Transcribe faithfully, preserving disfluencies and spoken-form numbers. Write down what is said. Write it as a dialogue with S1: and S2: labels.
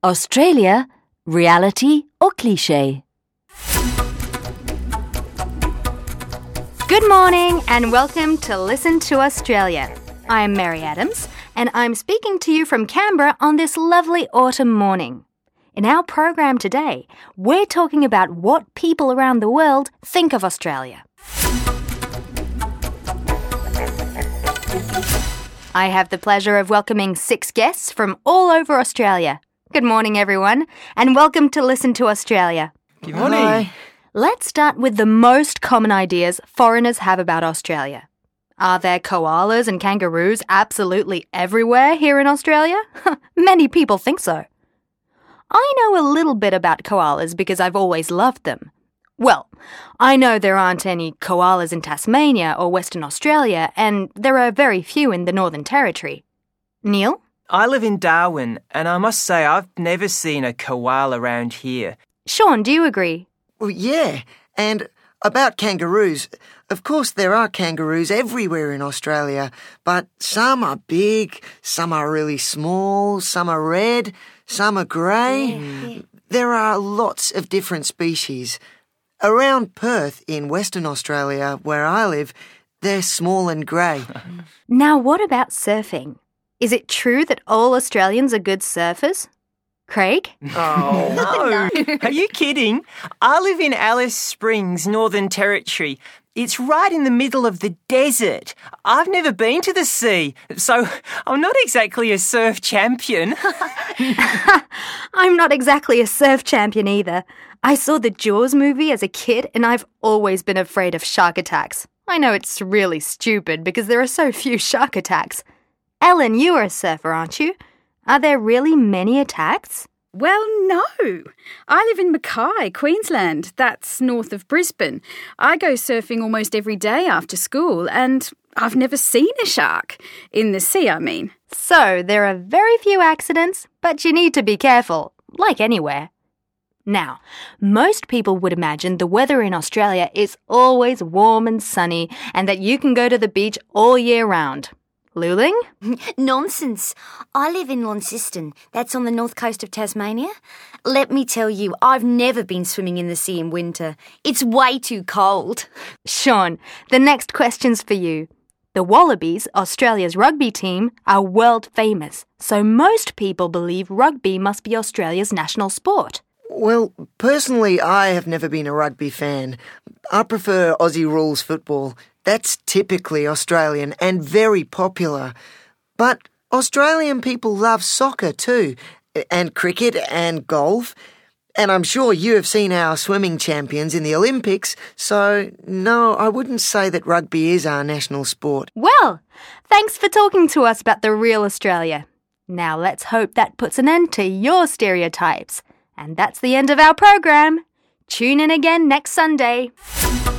S1: Australia, reality or cliché?
S2: Good morning and welcome to Listen to Australia. I'm Mary Adams and I'm speaking to you from Canberra on this lovely autumn morning. In our program today, we're talking about what people around the world think of Australia. I have the pleasure of welcoming six guests from all over Australia. Good morning, everyone, and welcome to Listen to Australia.
S3: Good morning.
S4: Hi.
S2: Let's start with the most common ideas foreigners have about Australia. Are there koalas and kangaroos absolutely everywhere here in Australia? Many people think so. I know a little bit about koalas because I've always loved them. Well, I know there aren't any koalas in Tasmania or Western Australia, and there are very few in the Northern Territory. Neil?
S3: I live in Darwin, and I must say I've never seen a koala around here.
S2: Sean, do you agree?
S4: Well, yeah, and about kangaroos, of course there are kangaroos everywhere in Australia, but some are big, some are really small, some are red, some are grey.
S2: Yeah.
S4: There are lots of different species. Around Perth in Western Australia, where I live, they're small and grey.
S2: Now, what about surfing? Is it true that all Australians are good surfers? Craig?
S3: Oh, no. Are you kidding? I live in Alice Springs, Northern Territory. It's right in the middle of the desert. I've never been to the sea, so I'm not exactly a surf champion.
S2: I'm not exactly a surf champion either. I saw the Jaws movie as a kid and I've always been afraid of shark attacks. I know it's really stupid because there are so few shark attacks. Ellen, you are a surfer, aren't you? Are there really many attacks?
S5: Well, no. I live in Mackay, Queensland. That's north of Brisbane. I go surfing almost every day after school and I've never seen a shark. In the sea, I mean.
S2: So, there are very few accidents, but you need to be careful, like anywhere. Now, most people would imagine the weather in Australia is always warm and sunny and that you can go to the beach all year round. Luling?
S6: Nonsense. I live in Launceston. That's on the north coast of Tasmania. Let me tell you, I've never been swimming in the sea in winter. It's way too cold.
S2: Sean, the next question's for you. The Wallabies, Australia's rugby team, are world famous, so most people believe rugby must be Australia's national sport.
S4: Well, personally, I have never been a rugby fan. I prefer Aussie rules football. That's typically Australian and very popular. But Australian people love soccer too, and cricket and golf. And I'm sure you have seen our swimming champions in the Olympics, so no, I wouldn't say that rugby is our national sport.
S2: Well, thanks for talking to us about the real Australia. Now let's hope that puts an end to your stereotypes. And that's the end of our program. Tune in again next Sunday.